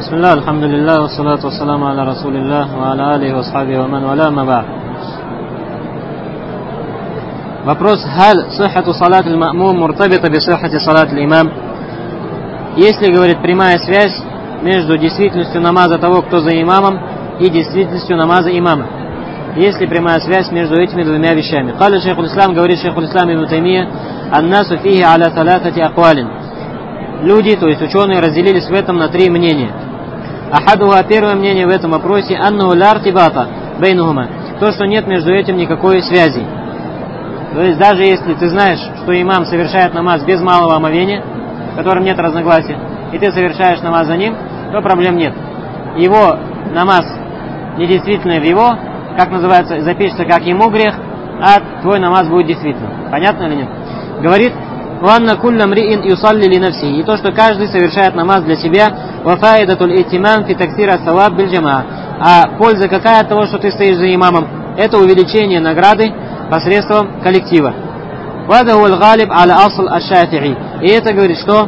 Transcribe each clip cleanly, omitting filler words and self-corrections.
Бисмилlah, алхамдулиллах, вассалату вассаламу аля расулиллах, ва аля алихи ва асхабихи ва ман валя, ама ба'д. Вопрос: халь сиххату салат аль-ма'мум муртабита би сиххати салат аль-имам? Есть ли, говорит, прямая связь между действительностью намаза того, кто за имамом, и действительностью намаза имама? Есть ли прямая связь между этими двумя вещами? Каля шейхуль ислам, говорит шейхуль ислам ибн Таймия, аннасу фихи аля талатати аквалин. Люди, то есть ученые, разделились в этом на три мнения. Ахадуха, первое мнение в этом вопросе, аннаху ля ртибата бейнухума, то, что нет между этим никакой связи. То есть даже если ты знаешь, что имам совершает намаз без малого омовения, в котором нет разногласия, и ты совершаешь намаз за ним, то проблем нет. Его намаз недействительный в его, как называется, запишется как ему грех, а твой намаз будет действительным. Понятно или нет? Говорит, «Ванна кулля мриин юсалли ли навси». И то, что каждый совершает намаз для себя, «Вафаидатуль иттимам фи таксира саваб биль джамаа». А польза какая от того, что ты стоишь за имамом? Это увеличение награды посредством коллектива. «Вадахуль галиб аля асл аш-шафи'i». И это говорит, что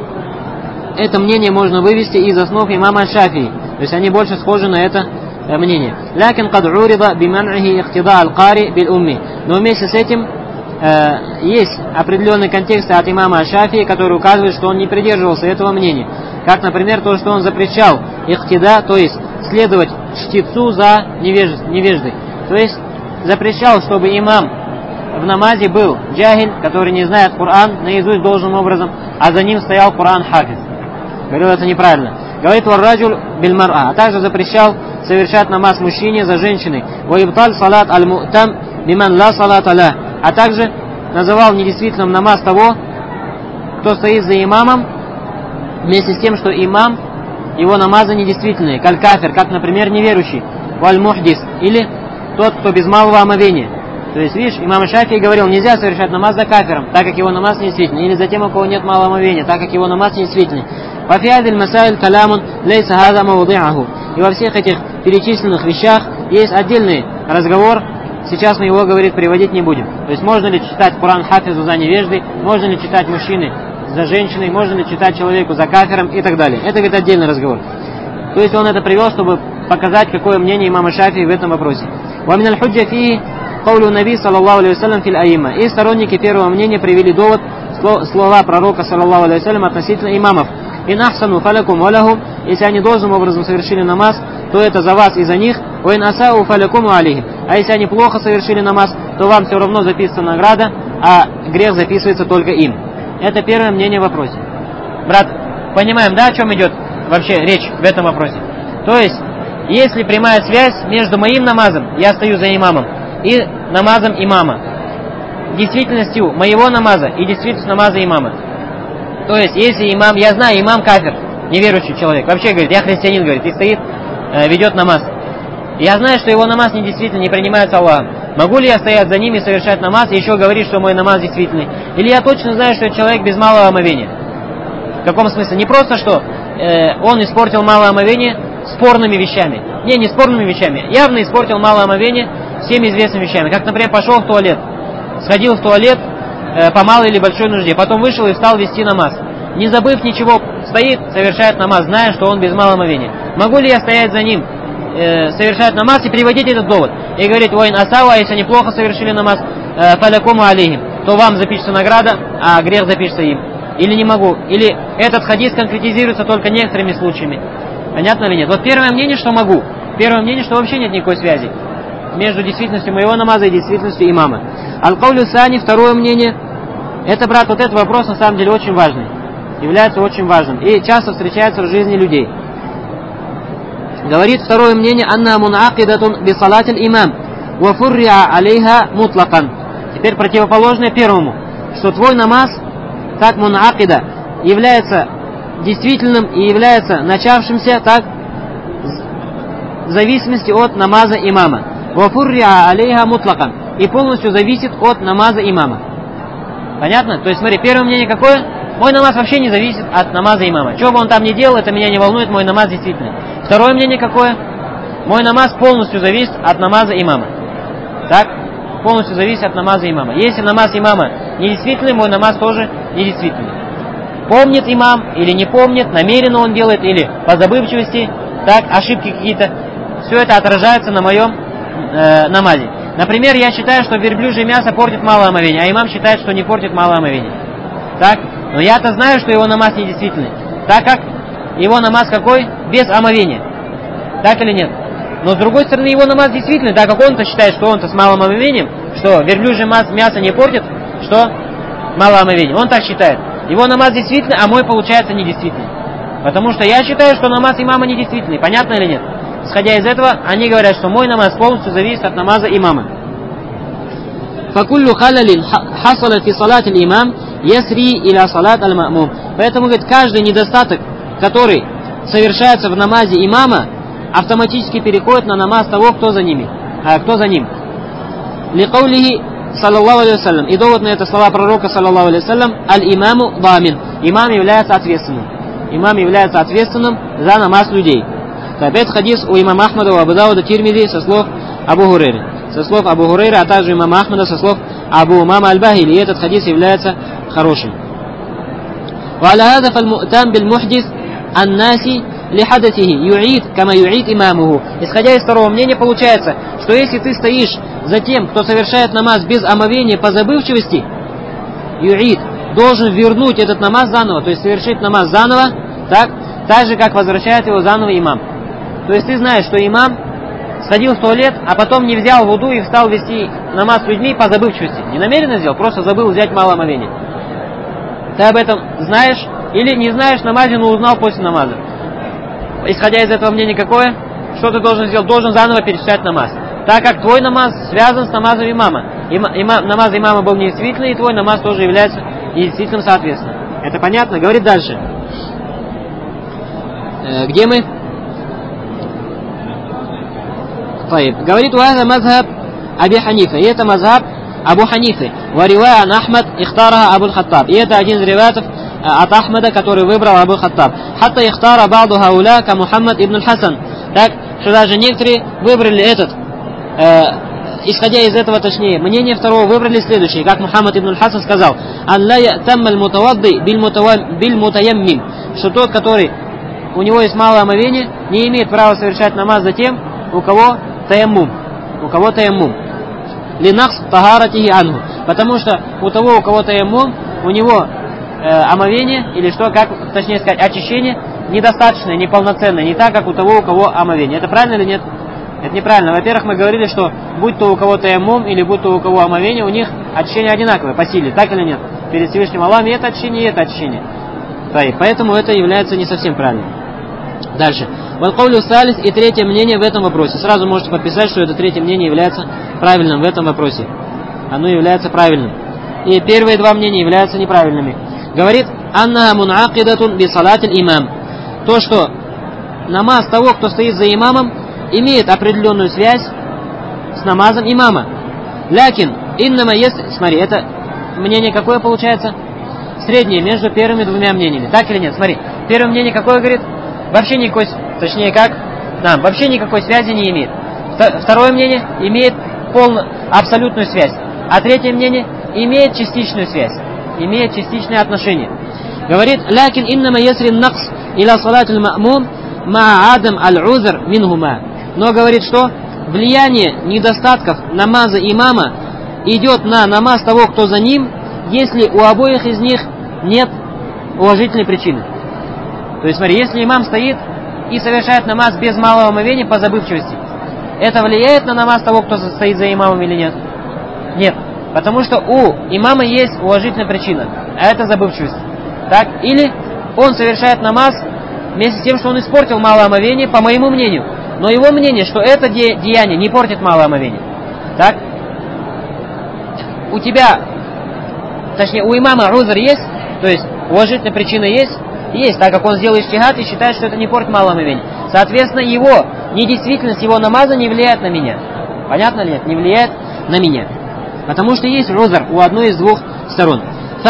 это мнение можно вывести из основ имама Шафии. То есть они больше схожи на это мнение. «Лякин кад урида биман'ихи ихтида аль-кари биль умми». Но вместе с этим есть определенные контексты от имама Шафии, которые указывают, что он не придерживался этого мнения. Как, например, то, что он запрещал ихтида, то есть следовать чтецу за невеждой. То есть запрещал, чтобы имам в намазе был джахиль, который не знает Коран наизусть должным образом, а за ним стоял Коран хафиз. Говорил, это неправильно. Говорит, варраджуль бильмар'а, а также запрещал совершать намаз мужчине за женщиной. Ваибталь салат аль-му'там биман ла салат аля. А также называл недействительным намаз того, кто стоит за имамом, вместе с тем, что имам, его намазы недействительные, каль-кафир, как, например, неверующий, валь-мухдис, или тот, кто без малого омовения. То есть, видишь, имам Шафии говорил, нельзя совершать намаз за кафиром, так как его намаз недействительный, или за тем, у кого нет малого омовения, так как его намаз недействительный. И во всех этих перечисленных вещах есть отдельный разговор. Сейчас мы его, говорит, приводить не будем. То есть можно ли читать Коран хафизу за невеждой, можно ли читать мужчине за женщиной, можно ли читать человеку за кафиром и так далее. Это, говорит, отдельный разговор. То есть он это привел, чтобы показать, какое мнение имама Шафии в этом вопросе. وَمِنَ الْحُجَّةِ فِيهِ قَوْلُ النَّبِيِّ صَلَّى اللَّهُ عَلَيْهِ وَسَلَّمَ فِي الْأَئِمَّةِ. И сторонники первого мнения привели довод, слова пророка, саллаллаху алейхи вассалям, относительно имамов. «Ин ахсану фалякум валахум», если они должным образом совершили намаз, то это за вас и за них. «Уин асау фалякум алейхим», а если они плохо совершили намаз, то вам все равно записывается награда, а грех записывается только им. Это первое мнение в вопросе. Брат, понимаем, да, о чем идет вообще речь в этом вопросе? То есть, если прямая связь между моим намазом, я стою за имамом, и намазом имама, действительностью моего намаза и действительностью намаза имама. То есть, если имам, я знаю, имам кафир, неверующий человек, вообще говорит, я христианин, говорит, и стоит, ведет намаз. Я знаю, что его намаз недействительный, не принимается Аллахом. Могу ли я стоять за ним и совершать намаз, и еще говорить, что мой намаз действительный? Или я точно знаю, что человек без малого омовения? В каком смысле? Не просто, что он испортил малое омовение спорными вещами. Не спорными вещами. Явно испортил малое омовение всеми известными вещами. Как, например, пошел в туалет, сходил в туалет по малой или большой нужде, потом вышел и стал вести намаз. Не забыв ничего, стоит, совершает намаз, зная, что он без малого омовения. Могу ли я стоять за ним, совершать намаз и приводить этот довод? И говорить, воин асава, если они плохо совершили намаз, фалякуму алейхим, то вам запишется награда, а грех запишется им. Или не могу. Или этот хадис конкретизируется только некоторыми случаями. Понятно или нет? Вот первое мнение, что могу. Первое мнение, что вообще нет никакой связи между действительностью моего намаза и действительностью имама. Аль-Каулю Сани, второе мнение. Это, брат, вот этот вопрос на самом деле очень важный. Является очень важным. И часто встречается в жизни людей. Говорит второе мнение, анна мунакидатун би салатиль имам ва фурриа алейха мутлакан. Теперь противоположное первому, что твой намаз, так мунакида, является действительным и является начавшимся так в зависимости от намаза имама. Ва фурриа алейха мутлакан. И полностью зависит от намаза имама. Понятно? То есть смотри, первое мнение какое? Мой намаз вообще не зависит от намаза имама. Что бы он там ни делал, это меня не волнует, мой намаз действительно. Второе мнение какое? Мой намаз полностью зависит от намаза имама. Так? Полностью зависит от намаза имама. Если намаз имама недействительный, мой намаз тоже недействительный. помнит имам или не помнит, намеренно он делает или по забывчивости, так, ошибки какие-то, все это отражается на моем намазе. Например, я считаю, что верблюжье мясо портит малое омовение, а имам считает, что не портит малое омовение. Так? Но я-то знаю, что его намаз недействительный, так как его намаз какой? Без омовения. Так или нет? Но с другой стороны, его намаз действительный, так как он-то считает, что он-то с малым омовением, что верблюжье мясо не портит, что малое омовение. Он так считает. Его намаз действительный, а мой получается недействительный. Потому что я считаю, что намаз имама недействительный. Понятно или нет? Исходя из этого, они говорят, что мой намаз полностью зависит от намаза имама. فَكُلُّ خَلَلٍ حَصَلَ فِي صَلَاةِ الْإِمَامِ يَسْرِي إِلَى صَلَاةِ الْمَأْمُومِ. Поэтому, говорит, каждый недостаток, который совершается в намазе имама, автоматически переходит на намаз того, кто за ним. لِقَوْلِهِ саллаллаху алейхи вассалям. И довод на это слова пророка саллаллаху алейхи вассалям: аль-имаму дамин. Имам является ответственным. Имам является ответственным за намаз людей. Опять хадис у имама Ахмада, у Абу Дауда, Тирмизи со слов Абу Хурейры. Со слов Абу Хурейры, а также имама Ахмада со слов Абу Умама аль-Бахили. И этот хадис является хорошим. وعلى هذا فالمؤتم بالمحدث الناس لحدثه يعيد كما يعيد إمامه. Исходя из второго мнения, получается, что если ты стоишь за тем, кто совершает намаз без омовения по забывчивости, юид должен вернуть этот намаз заново, то есть совершить намаз заново, так же, как возвращает его заново имам. То есть ты знаешь, что имам сходил в туалет, а потом не взял вуду и встал вести намаз с людьми по забывчивости. Не намеренно сделал, просто забыл взять малое омовение. Ты об этом знаешь или не знаешь в намазе, но узнал после намаза. Исходя из этого мнения какое? Что ты должен сделать? Должен заново перечислять намаз. Так как твой намаз связан с намазом имама. Намаз имама был недействительный, и твой намаз тоже является недействительным соответственно. Это понятно? Говорит дальше. Где мы? Говорит, уаза мазхаб Аби Ханифа. И это мазхаб Абу Ханифы. Варивая ан Ахмад ихтараха Абу Хаттаб. И это один из риваятов от Ахмада, который выбрал Абу Хаттаб. Хатта ихтара ба'ду хауля ка Мухаммад ибн Хасан. Так, что даже некоторые выбрали этот, исходя из этого, точнее, мнение второго выбрали следующее, как Мухаммад ибн Хасан сказал: ан ла ятамма аль-мутавадди биль мутаяммим, что тот, который у него есть малое омовение, не имеет права совершать намаз за тем, у кого таяммум. Линакс тахаратихи анху. Потому что у того, у кого таяммум, у него омовение, или что, как точнее сказать, очищение недостаточное, неполноценное, не так, как у того, у кого омовение. Это правильно или нет? Это неправильно. Во-первых, мы говорили, что будь то у кого таяммум, или будь то у кого омовение, у них очищение одинаковое по силе, так или нет? Перед Всевышним Аллахом и это очищение, и это очищение. Поэтому это является не совсем правильным. Дальше. Валкаулю салис, и третье мнение в этом вопросе. Сразу можете подписать, что это третье мнение является правильным в этом вопросе. Оно является правильным. И первые два мнения являются неправильными. Говорит: анна мунакидатун би салатиль имам. То, что намаз того, кто стоит за имамом, имеет определенную связь с намазом имама. Лякин иннама есть. Смотри, это мнение какое получается? Среднее между первыми двумя мнениями. Так или нет? Смотри, первое мнение какое говорит? Вообще никакой, точнее как? Да, вообще никакой связи не имеет. Второе мнение имеет абсолютную связь. А третье мнение имеет частичную связь. Имеет частичное отношение. Говорит: лякин иннама ясрин накс иля салатиль ма'мум ма адам аль-узр минхума. Но говорит, что влияние недостатков намаза имама идет на намаз того, кто за ним, если у обоих из них нет уважительной причины. То есть, смотри, если имам стоит и совершает намаз без малого омовения по забывчивости, это влияет на намаз того, кто стоит за имамом или нет? Нет. Потому что у имама есть уважительная причина, а это забывчивость. Так? Или он совершает намаз вместе с тем, что он испортил малое омовение, по моему мнению. Но его мнение, что это деяние не портит малое омовение. Так? У тебя, точнее, у имама узр есть, то есть уважительная причина есть, так как он сделал иджтихад и считает, что это не портит малое омовение. Соответственно, его недействительность его намаза не влияет на меня. Понятно ли нет? Не влияет на меня. Потому что есть узр у одной из двух сторон.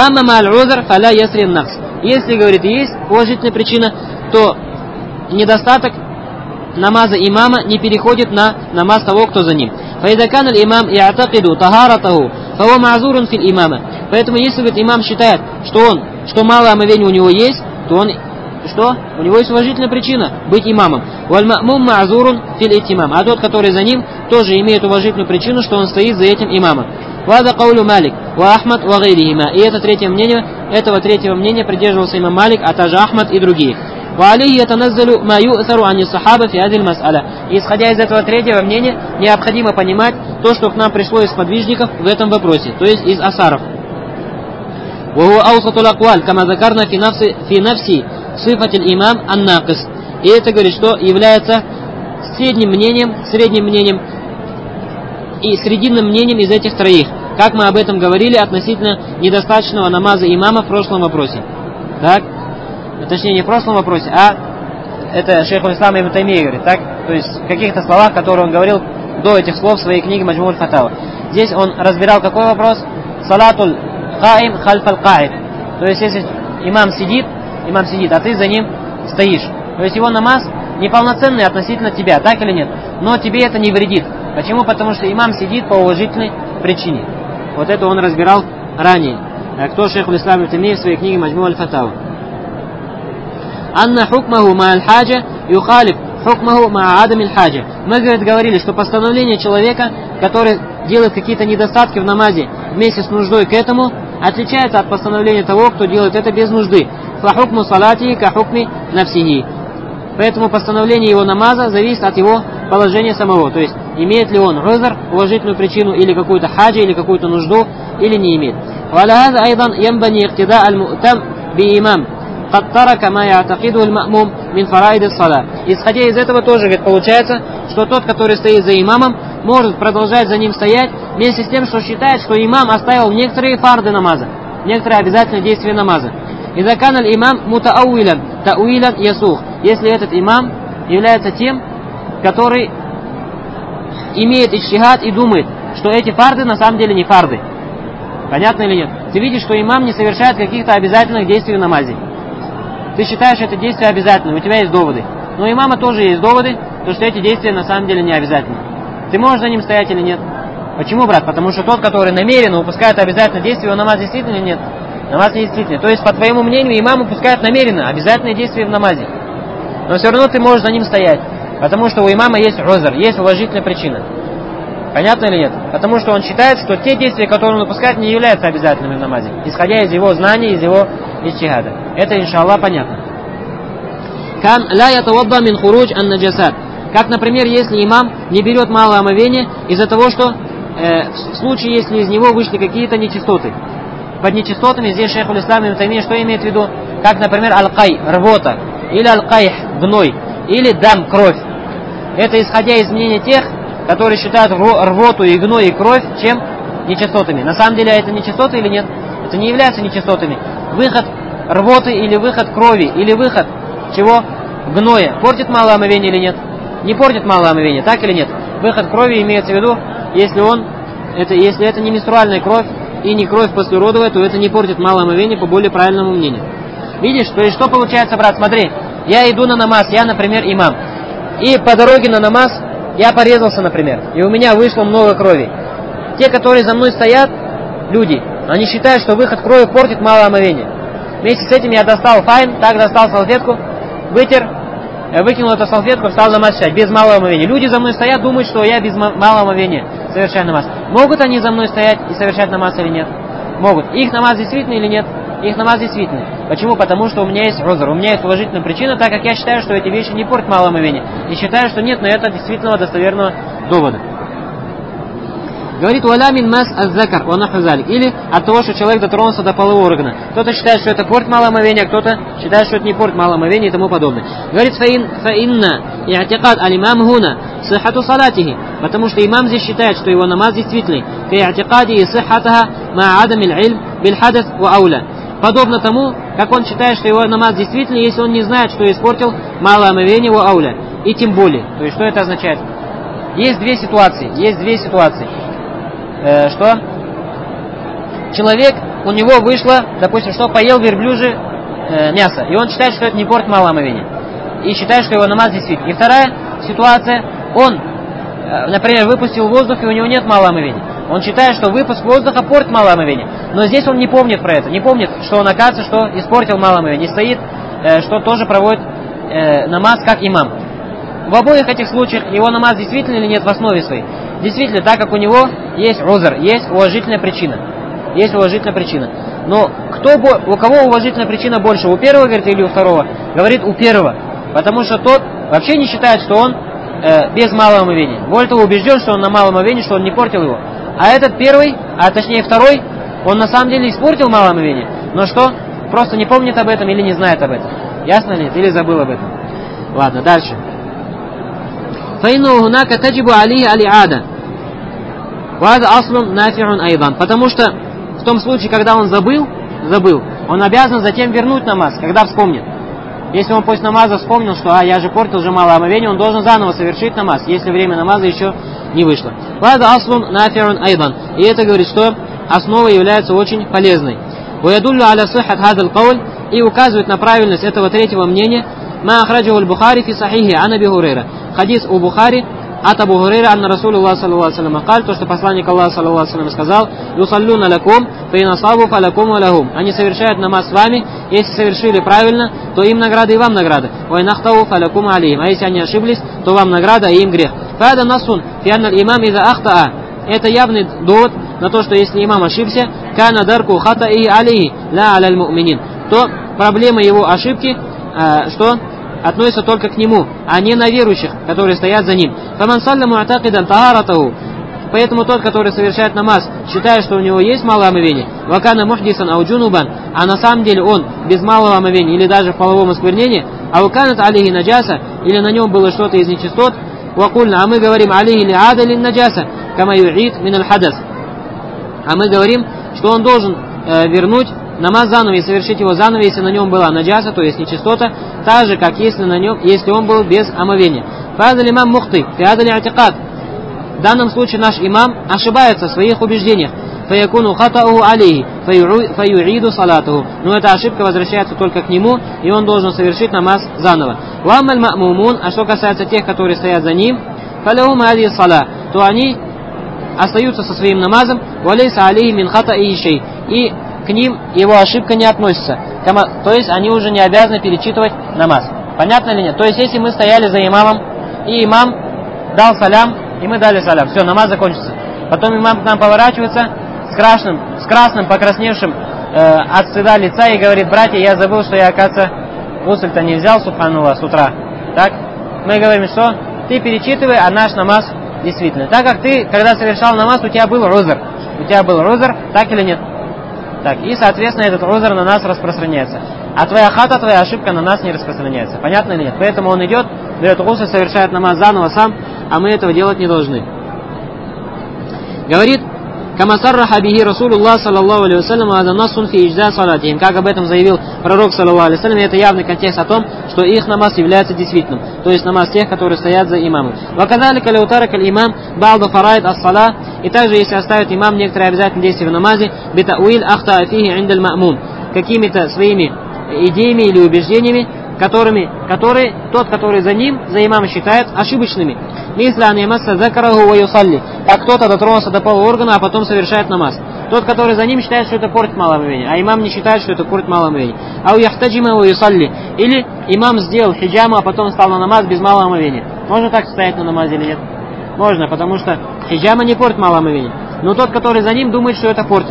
Если, говорит, есть уважительная причина, то недостаток намаза имама не переходит на намаз того, кто за ним. Поэтому, если, говорит, имам считает, что он что малое омовение у него есть, то он, что? У него есть уважительная причина быть имамом. Валь-ма'мум ма'зурун фил иттимам. А тот, который за ним, тоже имеет уважительную причину, что он стоит за этим имамом. Вада каулю Малик, ва Ахмад, ва гайрихима. И это третье мнение, этого третьего мнения придерживался имам Малик, а также Ахмад и другие. Ва алейхи ятаназзалу ма ю'сару ани сахаба фи адиль мас'аля. И исходя из этого третьего мнения, необходимо понимать то, что к нам пришло из подвижников в этом вопросе, то есть из асаров. وهو أوسط الأقوال كما ذكرنا في نفس صفة الإمام الناقص. И это говорит, что является средним мнением и срединным мнением из этих троих, как мы об этом говорили относительно недостаточного намаза имама в прошлом вопросе. Так? Точнее, не в прошлом вопросе, а это шейх аль-Ислам ибн Таймия говорит, так? То есть в каких-то словах, которые он говорил до этих слов в своей книге Маджму аль-Фатава. Здесь он разбирал какой вопрос? Салатуль Каим хальфаль каид. То есть, если имам сидит, а ты за ним стоишь. То есть, его намаз неполноценный относительно тебя, так или нет? Но тебе это не вредит. Почему? Потому что имам сидит по уважительной причине. Вот это он разбирал ранее. Кто шейх аль-Ислам ибн Таймия в своей книге Маджму аль-Фатава. Анна хукмаху ма аль-хаджа юхалиф хукмаху ма адам аль-хаджа. Мы, говорили, что постановление человека, который делает какие-то недостатки в намазе вместе с нуждой к этому, отличается от постановления того, кто делает это без нужды. Фахукму салати ка хукми нафсихи. Поэтому постановление его намаза зависит от его положения самого. То есть, имеет ли он узр, уважительную причину, или какую-то хаджа, или какую-то нужду, или не имеет. Валяхаза айдан ямбани иктида аль-му'там би имам. Исходя из этого тоже ведь получается, что тот, который стоит за имамом, может продолжать за ним стоять вместе с тем, что считает, что имам оставил некоторые фарды намаза, некоторые обязательные действия намаза. Изакан аль-имам мутауилян, тауилян ясух. Если этот имам является тем, который имеет ичтихад и думает, что эти фарды на самом деле не фарды. Понятно или нет? Ты видишь, что имам не совершает каких-то обязательных действий в намазе. Ты считаешь это действие обязательным, у тебя есть доводы. Но у имама тоже есть доводы, то что эти действия на самом деле не обязательны. Ты можешь за ним стоять или нет? Почему, брат? Потому что тот, который намеренно упускает обязательное действие, его намаз действительно или нет? Намаз не действительный. То есть, по твоему мнению, имам упускает намеренно обязательные действия в намазе. Но все равно ты можешь за ним стоять. Потому что у имама есть узр, есть уважительная причина. Понятно или нет? Потому что он считает, что те действия, которые он упускает, не являются обязательными в намазе, исходя из его знаний, из его ичтихада. Это, иншаллах, понятно. Кан ла ятавадда мин хурудж ан наджасат. Как, например, если имам не берет малое омовение из-за того, что в случае, если из него вышли какие-то нечистоты. Под нечистотами здесь шейх аль-Ислам ибн Таймия что имеет в виду? Как, например, аль-кай, рвота, или аль-кайх, гной, или дам, кровь. Это исходя из мнения тех, которые считают рвоту и гной и кровь чем нечистотами. На самом деле это нечистоты или нет? Это не является нечистотами. Выход рвоты или выход крови, или выход чего? Гноя. Портит малое омовение или нет? Не портит малое омовение, так или нет? Выход крови имеется в виду, если это не менструальная кровь и не кровь послеродовая, то это не портит малое омовение по более правильному мнению. Видишь, то есть что получается, брат? Смотри, я иду на намаз, я, например, имам. И по дороге на намаз я порезался, например, и у меня вышло много крови. Те, которые за мной стоят, люди, они считают, что выход крови портит малое омовение. Вместе с этим я достал файн, так достал салфетку, вытер, выкинул эту салфетку, стал намаз читать, без малого омовения. Люди за мной стоят, думают, что я без малого омовения совершаю намаз. Могут они за мной стоять и совершать намаз или нет? Могут. Их намаз действительно или нет? Их намаз действительно. Почему? Потому что у меня есть узр, у меня есть уважительная причина, так как я считаю, что эти вещи не портят малое омовение. И считаю, что нет на это действительно достоверного довода. Говорит, «Валя мин мас аз-закар, ва наху залик». Или от того, что человек дотронулся до полового органа. Кто-то считает, что это портит малое омовение, а кто-то считает, что это не портит малое омовение и тому подобное. Говорит, «Фаинна и'тикад аль-имам хуна сихату салатихи». Потому что имам здесь считает, что его намаз действительный. «Фа'и'тикади и сихатаха ма адам иль-илм биль-хадас ва ауля». Подобно тому, как он считает, что его намаз действительный, если он не знает, что испортил малое омовение ва ауля. И тем более. То есть, что это означает? Есть две ситуации. Что? Человек, у него вышло, допустим, что поел верблюжье мясо, и он считает, что это не портит малое омовение. И считает, что его намаз действительно. И вторая ситуация, он, например, выпустил воздух, и у него нет малого омовения. Он считает, что выпуск воздуха портит малое омовение. Но здесь он не помнит про это. Не помнит, что он, оказывается, что испортил малое омовение. И стоит, что тоже проводит намаз как имам. В обоих этих случаях его намаз действительно или нет в основе своей? Действительно, так как у него есть узр, есть уважительная причина. Есть уважительная причина. Но у кого уважительная причина больше? У первого, говорит, или у второго? Говорит, у первого. Потому что тот вообще не считает, что он без малого омовения. Более того, убежден, что он на малом омовении, что он не портил его. А этот первый, а точнее второй, он на самом деле испортил малое омовение. Но что? Просто не помнит об этом или не знает об этом. Ясно ли? Или забыл об этом. Ладно, дальше. Потому что в том случае, когда он забыл, он обязан затем вернуть намаз, когда вспомнит. Если он после намаза вспомнил, что я же портил же малое омовение, он должен заново совершить намаз, если время намаза еще не вышло. И это говорит, что основа является очень полезной. И указывает на правильность этого третьего мнения хадис у Бухари от Абу Хурейра, анна Расулуллах саллаллаху алейхи ва саллям сказал, то, что посланник Аллаха саллаллаху алейхи ва саллям сказал, юсаллюна лакум, фаинасабу фалакум валахум. Они совершают намаз с вами, если совершили правильно, то им награда и вам награда. Вайнахтау фалакум алейхим. А если они ошиблись, то вам награда, и им грех. Фада насун, фианна имам иза ахтаа. Это явный довод на то, что если имам ошибся, кана дарку хата и алейхи, ла аляль му'минин, то проблема его ошибки, что относится только к нему, а не на верующих, которые стоят за ним. Поэтому тот, который совершает намаз, считая, что у него есть малое омовение, вакана мухдисан ауджунубан, а на самом деле он без малого омовения или даже в половом осквернении, а ваканат алейхи наджаса, или на нем было что-то из нечистот, вакульна, а мы говорим алейхи ли адали наджаса, кама ю'ид мин аль-хадас. А мы говорим, что он должен вернуть намаз заново и совершить его заново, если на нем была наджаса, то есть нечистота, так же, как если он был без омовения. Фазаль имам мухты, фиадали атикад. В данном случае наш имам ошибается в своих убеждениях. Фаякуну хатауху алейхи, фаюиду салатуху. Но эта ошибка возвращается только к нему, и он должен совершить намаз заново. Уаммаль ма'мумун, а что касается тех, которые стоят за ним, фалахум ади сала, то они остаются со своим намазом, валейса алейхи мин хатаихи шей. И к ним его ошибка не относится. То есть они уже не обязаны перечитывать намаз. Понятно или нет? То есть если мы стояли за имамом, и имам дал салям, и мы дали салям, все, намаз закончится. Потом имам к нам поворачивается с красным покрасневшим от стыда лица и говорит: братья, я забыл, что я, оказывается, гусль-то не взял, субханаллах, с утра. Так? Мы говорим, что ты перечитывай, а наш намаз действительно. Так как ты, когда совершал намаз, у тебя был узр. Так или нет? Так, и, соответственно, этот узр на нас распространяется. А твоя хата, твоя ошибка на нас не распространяется. Понятно или нет? Поэтому он идет, берет гусль, совершает намаз заново сам, а мы этого делать не должны. Говорит, кама сарраха бихи Расулуллах саллаллаху алейхи ва саллям, ва насун фи иджза салатихим. Как об этом заявил пророк саллаллаху алейхи ва саллям, это явный контекст о том, что их намаз является действительным. То есть намаз тех, которые стоят за имамом. Ва кадалика лаутарак аль-имам ба'да фараид ас-сала. И также, если оставит имам некоторые обязательные действия в намазе, битауил ахта фихи индаль ма'мум. Какими-то своими идеями или убеждениями, которые тот, который за ним, за имамом, считает ошибочными. Как кто-то дотронулся до полового органа, а потом совершает намаз. Тот, который за ним, считает, что это портит малое омовение, а имам не считает, что это портит малое омовение. Или имам сделал хиджаму, а потом стал на намаз без малого омовения. Можно так стоять на намазе или нет? Можно, потому что хиджама не портит малое омовение. Но тот, который за ним, думает, что это портит.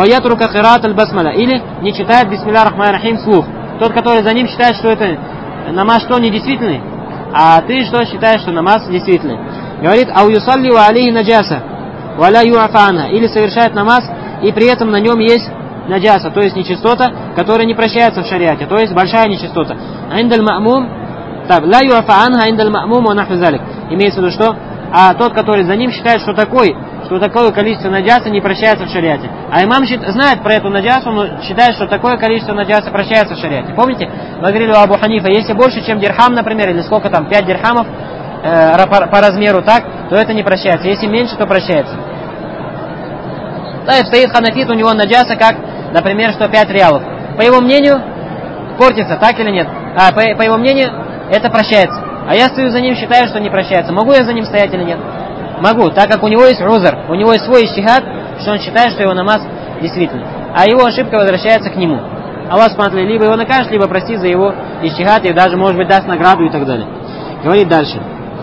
Или не читает бисмилля рахман рахим вслух. Тот, который за ним, считает, что это намаз что, недействительный, а ты что считаешь, что намаз действительный. Говорит, ау юсалли ва алейхи наджаса, валя юафа анха. Или совершает намаз, и при этом на нем есть наджаса, то есть нечистота, которая не прощается в шариате, то есть большая нечистота. Индаль ма'мум, ла юафа анха индаль ма'мум ва нахву залик. Имеется в виду что? А тот, который за ним, считает, что такое количество наджаса не прощается в шариате. А имам знает про эту наджасу, но считает, что такое количество наджаса прощается в шариате. Помните, мы говорили у Абу Ханифа, если больше, чем дирхам, например, или сколько там, 5 дирхамов по размеру так, то это не прощается. Если меньше, то прощается. Да, и стоит ханафит, у него наджаса как, например, что 5 реалов. По его мнению, портится, так или нет? По его мнению, это прощается. А я стою за ним, считаю, что не прощается. Могу я за ним стоять или нет? Могу, так как у него есть узр, у него есть свой иджтихад, что он считает, что его намаз действительный. А его ошибка возвращается к нему. Аллах субхану либо его накажет, либо простит за его иджтихад, и даже, может быть, даст награду и так далее. Говорит дальше.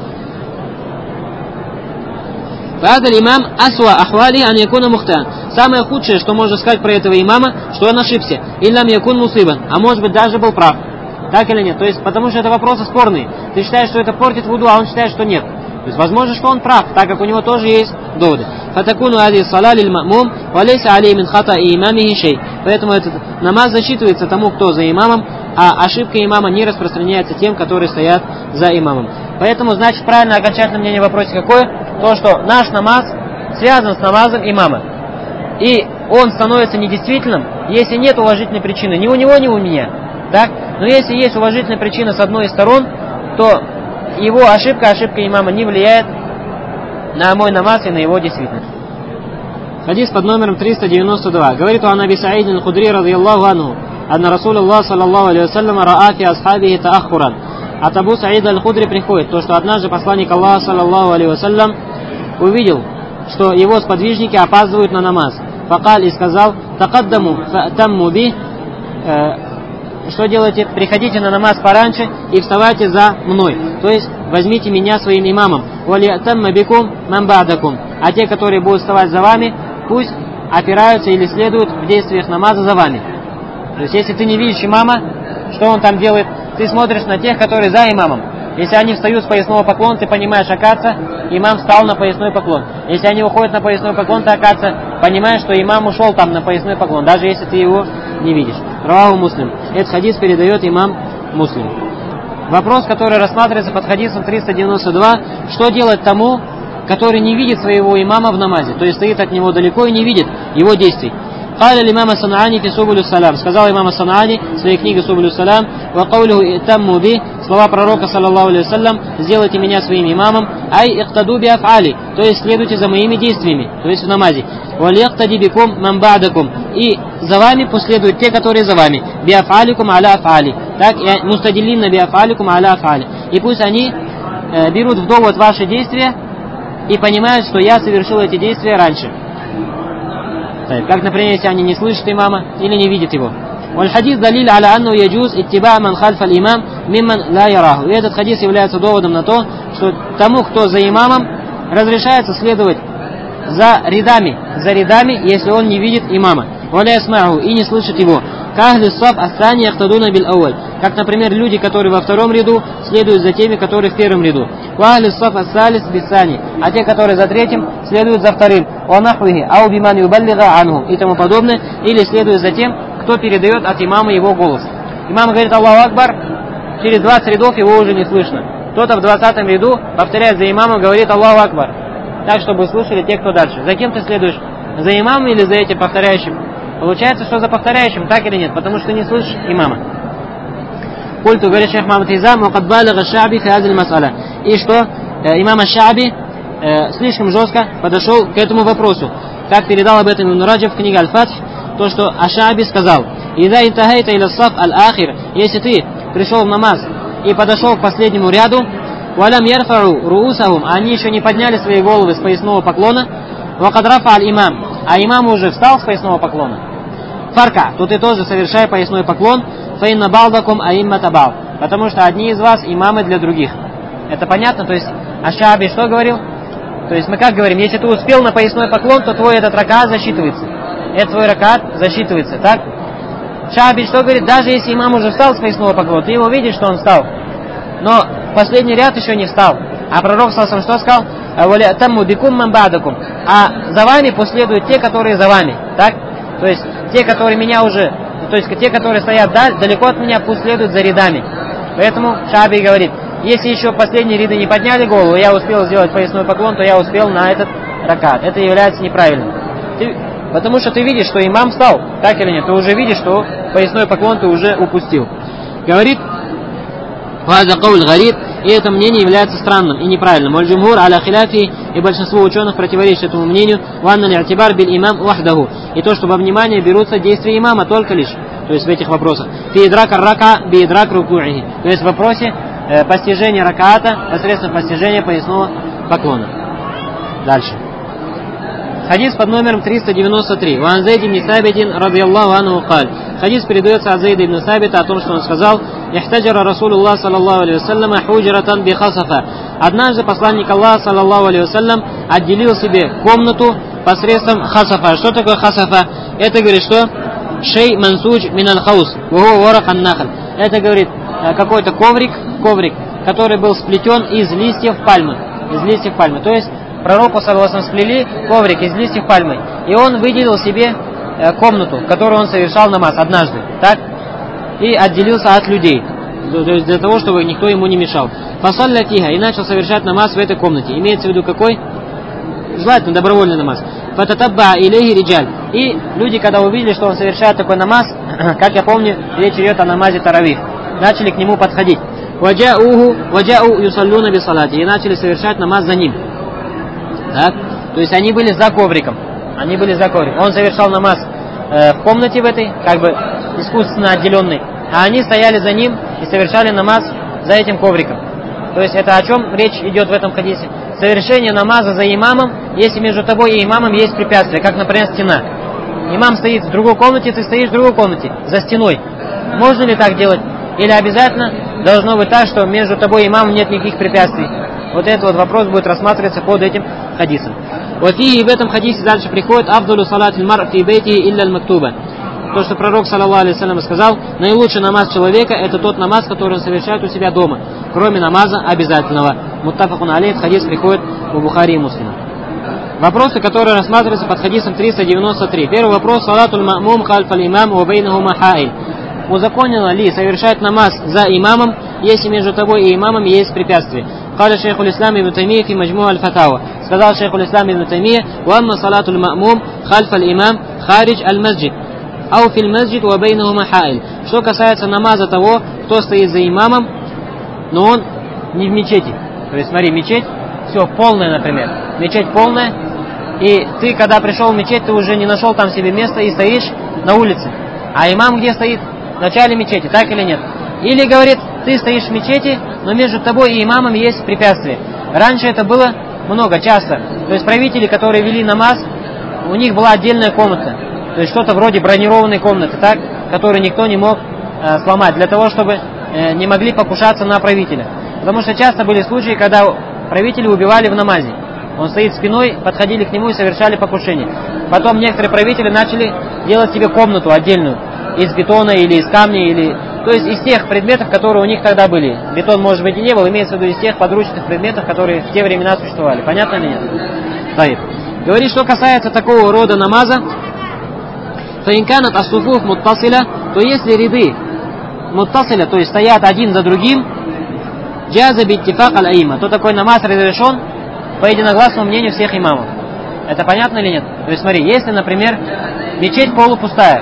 Имам асва ахвали ан якуна мухтан. Самое худшее, что можно сказать про этого имама, что он ошибся. Иллам якун мусибан. А может быть, даже был прав. Так или нет? То есть, потому что это вопросы спорные. Ты считаешь, что это портит вуду, а он считает, что нет. То есть, возможно, что он прав, так как у него тоже есть доводы. Фатакуну ади салалиль ма'мум, валейса алей мин хата и имамихи шей. Поэтому этот намаз засчитывается тому, кто за имамом, а ошибка имама не распространяется тем, которые стоят за имамом. Поэтому, значит, правильное окончательное мнение в вопросе какое? То, что наш намаз связан с намазом имама. И он становится недействительным, если нет уважительной причины ни у него, ни у меня. Так? Но если есть уважительная причина с одной из сторон, то его ошибка имама не влияет на мой намаз и на его действительность. Хадис под номером 392. Говорит у Аби Саид аль-Худри радийаллаху анху, анна Расулуллах саллаллаху алейхи вассалям раа фи асхабихи тааххуран. От Абу Саида аль-Худри приходит то, что однажды посланник Аллаха саллаллаху алейхи вассалям увидел, что его сподвижники опаздывают на намаз. Факаль и сказал: такаддаму фатамму би, что делаете? Приходите на намаз пораньше и вставайте за мной. То есть возьмите меня своим имамом. Валиатамма бикум ман ба'дакум. А те, которые будут вставать за вами, пусть опираются или следуют в действиях намаза за вами. То есть если ты не видишь имама, что он там делает, ты смотришь на тех, которые за имамом. Если они встают с поясного поклона, ты понимаешь, оказывается, имам встал на поясной поклон. Если они уходят на поясной поклон, ты, оказывается, понимаешь, что имам ушел там на поясной поклон, даже если ты его не видишь. Раваху Муслим. Этот хадис передает имам Муслим. Вопрос, который рассматривается под хадисом 392, что делать тому, который не видит своего имама в намазе, то есть стоит от него далеко и не видит его действий. قال الإمام الصنعاني في سبل السلام, сказал имам Ас-Санаани в своей книге Субулю Салам, وقوله اتموا به, слова пророка саллаллаху алейхи вассалям, сделайте меня своим имамом, ай иқтаду би аф'али, то есть следуйте за моими действиями, то есть в намазе. وَلْيَقْتَدِ بِكُمْ مَنْ بَعْدَكُمْ, и за вами последуют те, которые за вами. Би аф'аликум аля аф'али, так, мустадиллинна би аф'аликум аля аф'али, и пусть они берут в довод ваши действия и понимают, что я совершил эти действия раньше. Как, например, если они не слышат имама или не видят его. والحديث دليل على أنه يجوز اتباع من خلف الإمام ممن لا يراه. И этот хадис является доводом на то, что тому, кто за имамом, разрешается следовать за рядами, если он не видит имама. ولا يسمعه, и не слышит его. كأهل الصف الثاني يقتدون بالأول. Как, например, люди, которые во втором ряду, следуют за теми, которые в первом ряду. وأهل الصف الثالث بالثاني, а те, которые за третьим, следуют за вторым. ونحوه أو بمن يبلغ عنه, и тому подобное, или следуют за тем, кто передает от имама его голос. Имам говорит Аллаху Акбар, через 20 рядов его уже не слышно. Кто-то в 20-м ряду повторяет за имамом, говорит Аллаху Акбар, так, чтобы слышали те, кто дальше. За кем ты следуешь? За имамом или за этим повторяющим? Получается, что за повторяющим, так или нет? Потому что ты не слышишь имама. Культу, говорит шейх Мухаммад Изам, وقد بالغ الشعبي في هذه المسألة. И что имам Аш-Ша'би слишком жестко подошел к этому вопросу. Как передал об этом Ибн Раджаб в книге Аль-Фатх, то, что Аш-Ша'би сказал: «Иза интахайта иля саф аль-ахир», если ты пришел в намаз и подошел к последнему ряду, «Валям ярфару руусахум», они еще не подняли свои головы с поясного поклона, «Вакад рафа аль-имам», а имам уже встал с поясного поклона, «Фарка», то ты тоже совершай поясной поклон, «Фаинна балдакум аимма табал», потому что одни из вас имамы для других. Это понятно? То есть Аш-Ша'би что говорил? То есть мы как говорим, если ты успел на поясной поклон, то твой этот ракат засчитывается. Это твой ракат засчитывается, так? Ша'би что говорит? Даже если имам уже встал с поясного поклона, ты его видишь, что он встал, но последний ряд еще не встал. А пророк саллаллаху что сказал? «Тамму бикум ман ба'дакум», а за вами последуют те, которые за вами, так? То есть те, которые меня уже, то есть те, которые стоят далеко от меня, пусть следуют за рядами. Поэтому Ша'би говорит, если еще последние ряды не подняли голову, я успел сделать поясной поклон, то я успел на этот ракат. Это является неправильным. Потому что ты видишь, что имам встал, так или нет? Ты уже видишь, что поясной поклон ты уже упустил. Говорит, «Ваза кауль гариб», и это мнение является странным и неправильным. «Валь-джумхур аля хиляфи», и большинство ученых противоречит этому мнению, «Ванна ли-атибар биль-имам вахдаху», и то, что во внимание берутся действия имама только лишь, то есть в этих вопросах. «Фи-идрак ар-рака би-идрак руку'ихи», то есть в вопросе постижения ракаата посредством постижения поясного поклона. Дальше. Хадис под номером 393. Ван Зейд ибн Сабитин радийаллаху анху каль. Хадис передается от Зейда ибн Сабита о том, что он сказал: «Ихтаджара Расулуллах саллаллаху алейхи вассалям худжратан би хасафа». Однажды посланник Аллаха саллаллаху алейхи вассалям отделил себе комнату посредством хасафа. Что такое хасафа? Это говорит, что шей мансуч миналь хаус, ваху варак ан-нахль. Это говорит какой-то коврик, который был сплетен из листьев пальмы. То есть пророку саллаллаху сплели коврик из листьев пальмы, и он выделил себе комнату, в которой он совершал намаз однажды, так, и отделился от людей, для того, чтобы никто ему не мешал. Фасалля фиха, и начал совершать намаз в этой комнате. Имеется в виду какой? Желательно добровольный намаз. Фататабба илейхи риджаль. И люди, когда увидели, что он совершает такой намаз, как я помню, речь идет о намазе таравих, начали к нему подходить. Ваджау юсаллюна би салати, и начали совершать намаз за ним. Так? То есть они были за ковриком. Он совершал намаз в комнате в этой, как бы искусственно отделенной, а они стояли за ним и совершали намаз за этим ковриком. То есть это о чем речь идет в этом хадисе? Совершение намаза за имамом, если между тобой и имамом есть препятствие, как, например, стена. Имам стоит в другой комнате, ты стоишь в другой комнате, за стеной. Можно ли так делать? Или обязательно должно быть так, что между тобой и имамом нет никаких препятствий? Вот этот вот вопрос будет рассматриваться под этим хадисом. Вот и в этом хадисе дальше приходит «Афдалу салат мар фи бейтихи илля аль-мактуба». То, что пророк, саллаллаху алейхи вассалям, сказал: наилучший намаз человека — это тот намаз, который он совершает у себя дома, кроме намаза обязательного. Муттафакун алейх, хадис приходит у Бухари и Муслима. Вопросы, которые рассматриваются под хадисом 393. Первый вопрос: салатуль ма'мум хальфаль имам ва бейнахума хаиль. Узаконено ли совершать намаз за имамом, если между тобой и имамом есть препятствие? Каля шейхуль ислам ибн Таймия фи маджму аль-фатава. Сказал шейхуль ислам ибн Таймия: уамма салатуль ма'мум хальфаль имам харидж аль-масджид. Ау фил масджид ва бейнахума хаиль. Что касается намаза того, кто стоит за имамом, но он не в мечети. То есть смотри, мечеть, все полная, например. Мечеть полная, и ты, когда пришел в мечеть, ты уже не нашел там себе места и стоишь на улице. А имам где стоит? В начале мечети, так или нет? Или, говорит, ты стоишь в мечети, но между тобой и имамом есть препятствие. Раньше это было много, часто. То есть правители, которые вели намаз, у них была отдельная комната. То есть что-то вроде бронированной комнаты, так, которую никто не мог сломать, для того, чтобы не могли покушаться на правителя. Потому что часто были случаи, когда правители убивали в намазе. Он стоит спиной, подходили к нему и совершали покушение. Потом некоторые правители начали делать себе комнату отдельную, из бетона или из камня, или... то есть из тех предметов, которые у них тогда были. Бетон, может быть, и не был, имеется в виду из тех подручных предметов, которые в те времена существовали. Понятно или нет? Таиб. Говорит, что касается такого рода намаза, фаинканат ас-суфуф муттасиля, то если ряды муттасиля, то есть стоят один за другим, джаза биттифак аль-аима, то такой намаз разрешен по единогласному мнению всех имамов. Это понятно или нет? То есть смотри, если, например, мечеть полупустая,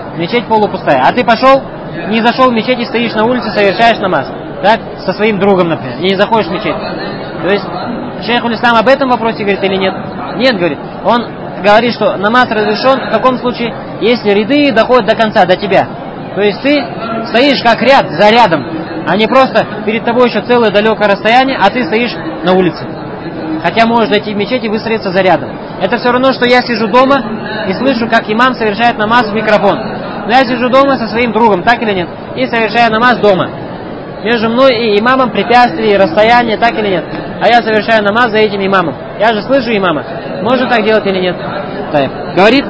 а ты пошел, не зашел в мечеть и стоишь на улице, совершаешь намаз, так, со своим другом, например, и не заходишь в мечеть. То есть шейхуль ислам об этом вопросе говорит или нет? Нет, говорит. Он говорит, что намаз разрешен в каком случае, если ряды доходят до конца, до тебя. То есть ты стоишь как ряд за рядом, а не просто перед тобой еще целое далекое расстояние, а ты стоишь на улице. Хотя можешь зайти в мечеть и выстроиться за рядом. Это все равно, что я сижу дома и слышу, как имам совершает намаз в микрофон. Но я сижу дома со своим другом, так или нет? И совершаю намаз дома. Между мной и имамом препятствия, расстояние, так или нет? А я совершаю намаз за этим имамом. Я же слышу имама. Можно так делать или нет? Так. Говорит: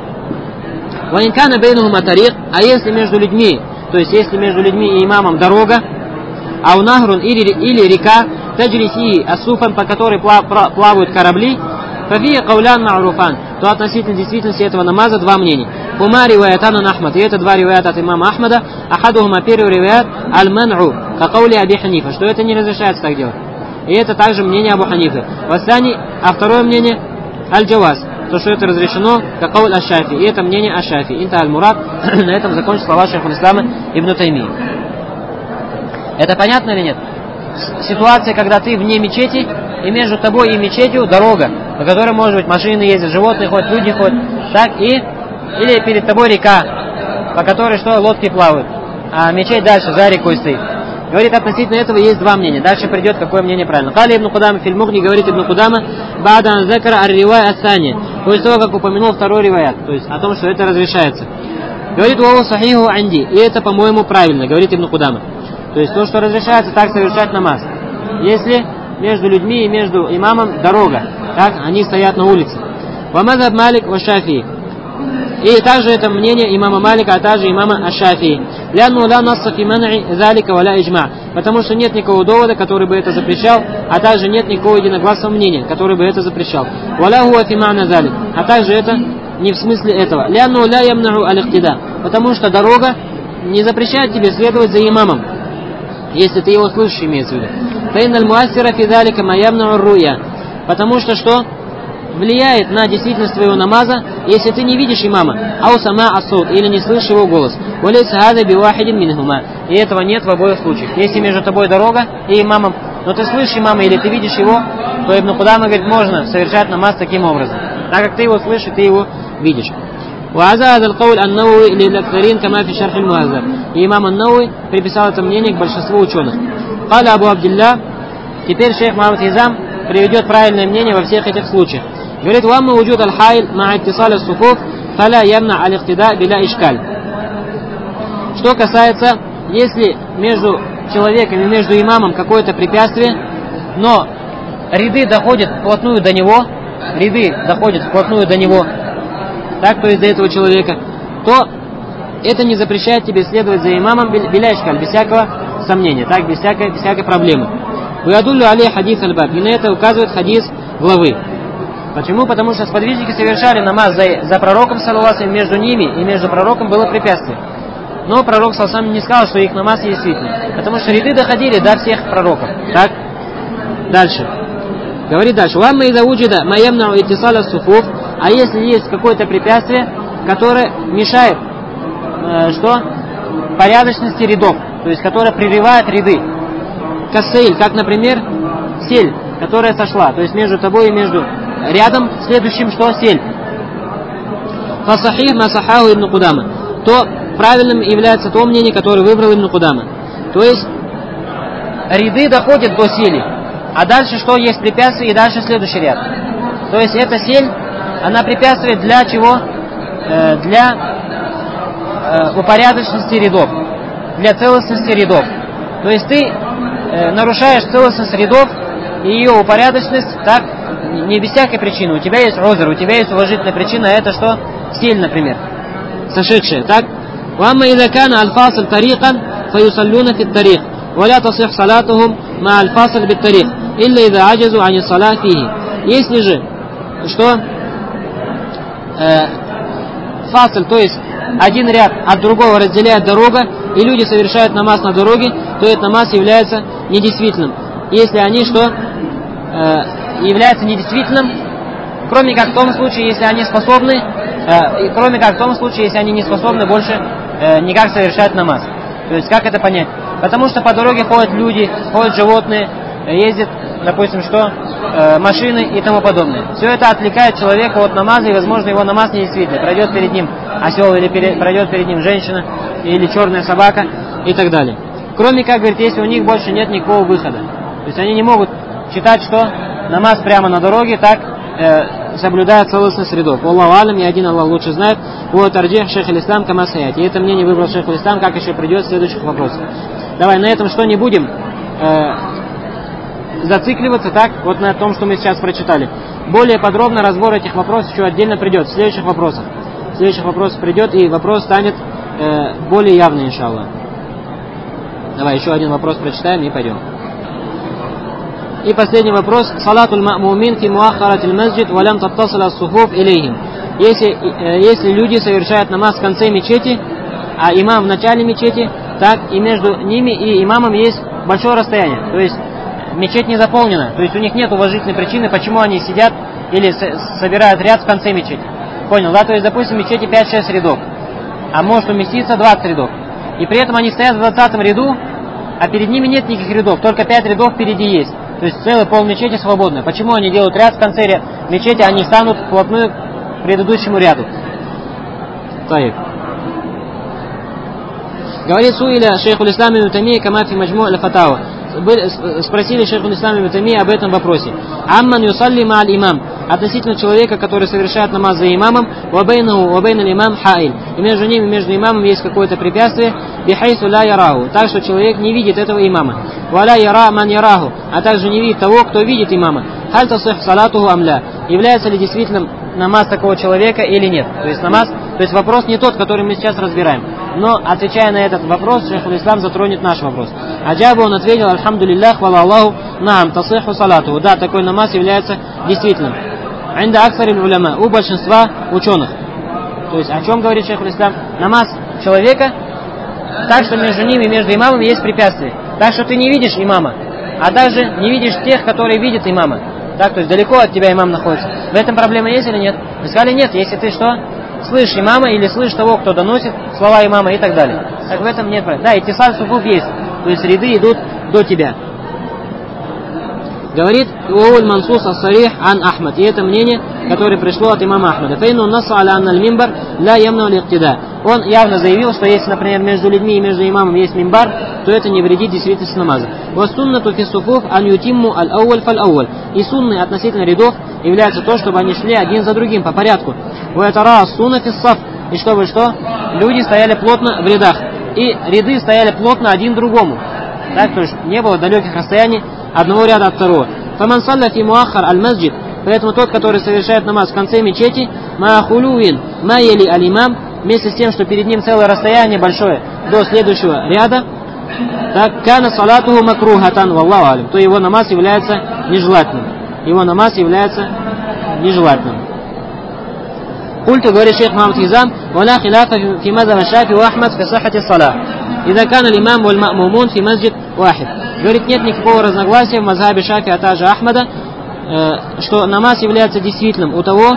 «Ваинкана бейнухума тарик», а если между людьми, то есть если между людьми и имамом дорога, ау нахрун или река, таджрифи асуфан, по которой плавают корабли, фафия каулян ма'руфан, то относительно действительности этого намаза два мнения. Хума риваятану Ахмад, и это два риваята от имама Ахмада. Ахадухума, первый риваят аль-ман'у, ка каули Аби Ханифа, что это не разрешается так делать. И это также мнение Абу Ханифы. Васани, а второе мнение аль-джаваз, то, что это разрешено, как кауль аш-Шафи, и это мнение аш-Шафи. Инта аль-Мурад, на этом закончил слова шейхуль ислама ибн Таймии. Это понятно или нет? Ситуация, когда ты вне мечети, и между тобой и мечетью дорога, по которой, может быть, машины ездят, животные ходят, люди ходят, так, или перед тобой река, по которой что, лодки плавают, а мечеть дальше, за рекой стоит. Говорит, относительно этого есть два мнения. Дальше придет, какое мнение правильно. Кали ибн Кудама фил Мугни, говорит Ибн Кудама, ба'дан закара ар-ривай ас-сани. После того, как упомянул второй риваят, то есть о том, что это разрешается. Говорит, вау сахиху анди. И это, по-моему, правильно, говорит Ибн Кудама. То есть то, что разрешается так совершать намаз. Если между людьми и между имамом дорога, так, они стоят на улице. Ва мазхаб Малик ва Шафии. И также это мнение имама Малика, а также имама Аш-Шафии. Потому что нет никакого довода, который бы это запрещал, а также нет никакого единогласного мнения, который бы это запрещал. А также это не в смысле этого. Потому что дорога не запрещает тебе следовать за имамом, если ты его слышишь, имеется в виду. Потому что влияет на действительность твоего намаза, если ты не видишь имама, или не слышишь его голос. И этого нет в обоих случаях. Если между тобой дорога и имамом, но ты слышишь имама или ты видишь его, то Ибн Кудама говорит, можно совершать намаз таким образом, так как ты его слышишь и ты его видишь. И имам ан-Науи приписал это мнение к большинству ученых. Каля Абу Абдилля, теперь шейх Мухаммад Изам приведет правильное мнение во всех этих случаях. Говорит, «Вамма уджуд аль-хайл ма иттисаль ас-суфуф, фаля ямна аль-ихтида биля ишкаль». Что касается, если между человеком и между имамом какое-то препятствие, но ряды доходят вплотную до него, так, то есть до этого человека, то это не запрещает тебе следовать за имамом биля ишкаль, без всякого сомнения, так, без всякой проблемы. Виадуллю алей хадис аль-баб. И на это указывает хадис главы. Почему? Потому что сподвижники совершали намаз за пророком, саллаллаху, между ними и между пророком было препятствие. Но пророк, саллаллаху, не сказал, что их намаз действительно. Потому что ряды доходили до всех пророков. Так? Дальше. Говорит дальше. А если есть какое-то препятствие, которое мешает порядочности рядов, то есть которое прерывает ряды. Кассейль, как, например, сель, которая сошла, то есть между тобой и между рядом следующим, что сель. Фасахих масахаху Ибн Кудама. То правильным является то мнение, которое выбрал Ибн Кудама. То есть ряды доходят до сели, а дальше что есть препятствие, и дальше следующий ряд. То есть эта сель, она препятствует для чего? Для упорядоченности рядов, для целостности рядов. То есть ты нарушаешь целостность рядов и ее упорядоченность, так, не без всякой причины. У тебя есть озер, у тебя есть уважительная причина, это что? Сель, например, сошедшая, так? وأما إذا كان الفاصل طريقا فيصلون في الطريق ولا تصح صلاتهم مع الفاصل بالطريق إلا إذا عجزوا عن الصلاة فيه. Если же, что фасл, то есть один ряд от другого разделяет дорога, и люди совершают намаз на дороге, то этот намаз является недействительным. Если они является недействительным, кроме как в том случае, если они способны, если они не способны больше никак совершать намаз. То есть как это понять? Потому что по дороге ходят люди, ходят животные, ездят, допустим, машины и тому подобное. Все это отвлекает человека от намаза, и, возможно, его намаз недействительный. Пройдет перед ним осел, или пройдет перед ним женщина, или черная собака, и так далее. Кроме как, говорит, если у них больше нет никакого выхода. То есть они не могут считать, что намаз прямо на дороге так соблюдая целостность рядов. Аллаху алям, и один Аллах лучше знает. Вот арджих шейх аль-Ислам кама саяти. И это мнение выбрал шейх аль-Ислам, как еще придет в следующих вопросах. Давай на этом что не будем зацикливаться, так, вот на том, что мы сейчас прочитали. Более подробно разбор этих вопросов еще отдельно придет в следующих вопросах. В следующих вопросах придет, и вопрос станет более явный, иншаллах. Давай еще один вопрос прочитаем и пойдем. И последний вопрос. Салатуль ма'мумин фи муаххаратиль масджид ва лям таттасил ас-суфуф илейхим. Если люди совершают намаз в конце мечети, а имам в начале мечети, так и между ними и имамом есть большое расстояние. То есть мечеть не заполнена. То есть у них нет уважительной причины, почему они сидят или собирают ряд в конце мечети. Понял, да? То есть, допустим, в мечети 5-6 рядов, а может уместиться 20 рядов. И при этом они стоят в 20 ряду, а перед ними нет никаких рядов, только 5 рядов впереди есть. То есть целый пол мечети свободно. Почему они делают ряд в конце мечети, они станут вплотную к предыдущему ряду? Говорит Суиля шейху ислам ибн Таймия кама фи маджму аль-фатава. Спросили шейху ислам ибн Таймия об этом вопросе. Амман юсалли ма'аль имам. Относительно человека, который совершает намаз за имамом, ва бейн аль-имам хаиль. И между ними, между имамом есть какое-то препятствие, бихайсу ла яраху. Так что человек не видит этого имама. Ва ла яра ман яраху. А также не видит того, кто видит имама. Халь тасих салатуху амля. Является ли действительно намаз такого человека или нет? То есть вопрос не тот, который мы сейчас разбираем. Но, отвечая на этот вопрос, шейхул ислам затронет наш вопрос. Аджаба он ответил: альхамдулиллах, валла Аллаху, наам, тасиху салатуху. Да, такой намаз является действительным. Инда аксариль уляма, у большинства ученых. То есть, о чем говорит шейхул ислам? Намаз человека, так что между ними, между имамами есть препятствие. Так что ты не видишь имама, а также не видишь тех, которые видят имама. Так, то есть далеко от тебя имам находится. В этом проблема есть или нет? Мы сказали нет, если ты что? Слышишь имама или слышишь того, кто доносит слова имама и так далее. Так в этом нет проблем. Да, и иттисаль суфуф есть. То есть ряды идут до тебя. Говорит Уауль Мансус ас-Сарих ан Ахмад. И это мнение, которое пришло от имама Ахмада. Фейну насу аля анна аль-мимбар ла ямну ликтида. Он явно заявил, что если, например, между людьми и между имамом есть мимбар, то это не вредит действительности намаза. Ва суннату фи суфуф ан ютимму аль-ауаль фаль-ауаль. И сунны относительно рядов является то, чтобы они шли один за другим по порядку. Ва ятара ас-сунна фи ссаф. И чтобы что? Люди стояли плотно в рядах. И ряды стояли плотно один другому. Так, то есть не было далеких расстояний одного ряда от второго. Фаман салля фи муаххар аль-масджид. Поэтому тот, который совершает намаз в конце мечети, маахулуин майели аль-имам, вместе с тем, что перед ним целое расстояние большое до следующего ряда, так кана салатуху макрухатан валлаху алим, то его намаз является нежелательным. Его намаз является нежелательным. Культу, говорит шейх Мухаммад Хизам, вала хиляфа фи мазхаб Шафи ва Ахмад фи саххати салат. Ида кана аль-имам валь ма'мумун фи масджид вахид. Говорит, нет никакого разногласия в мазхабе Шафи, а также Ахмада, что намаз является действительным у того,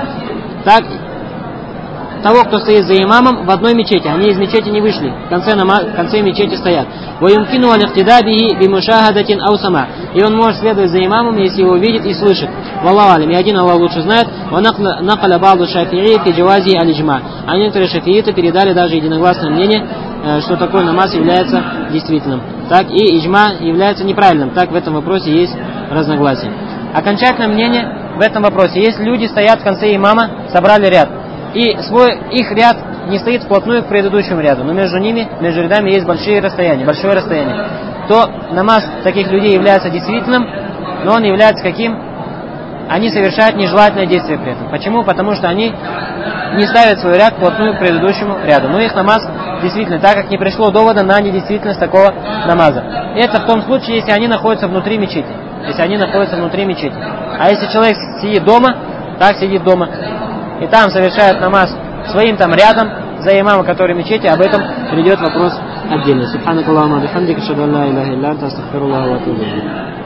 кто стоит за имамом в одной мечети. Они из мечети не вышли, в конце мечети стоят. وَيُمْكِنُ الْاِقْتِدَى بِهِ بِمُشَاهَدَةٍ أَوْ سَمَعٍ. И он может следовать за имамом, если его видит и слышит. Валлаху алим. И один Аллах лучше знает. وَنَقَلَ بَعْضُ الشَّافِعِيِّ فِي جَوَازِهِ الْإِجْمَاعِ. А некоторые шафииты передали даже единогласное мнение, что такой намаз является действительным. Так и иджма является неправильным. Так в этом вопросе есть разногласия. Окончательное мнение в этом вопросе. Если люди стоят в конце имама, собрали ряд, и их ряд не стоит вплотную к предыдущему ряду, но между ними, между рядами есть большое расстояние, то намаз таких людей является действительным, но он является каким? Они совершают нежелательное действие при этом. Почему? Потому что они не ставят свой ряд вплотную к предыдущему ряду. Но их намаз действительно, так как не пришло довода на недействительность такого намаза. Это в том случае, если они находятся внутри мечети. А если человек сидит дома, и там совершает намаз своим там рядом за имамом, который в мечети, об этом придет вопрос отдельно. Субханакаллахумма бихамдика, ашхаду ан ла иляха илля анта, астагфируllaха ва атубу илейх.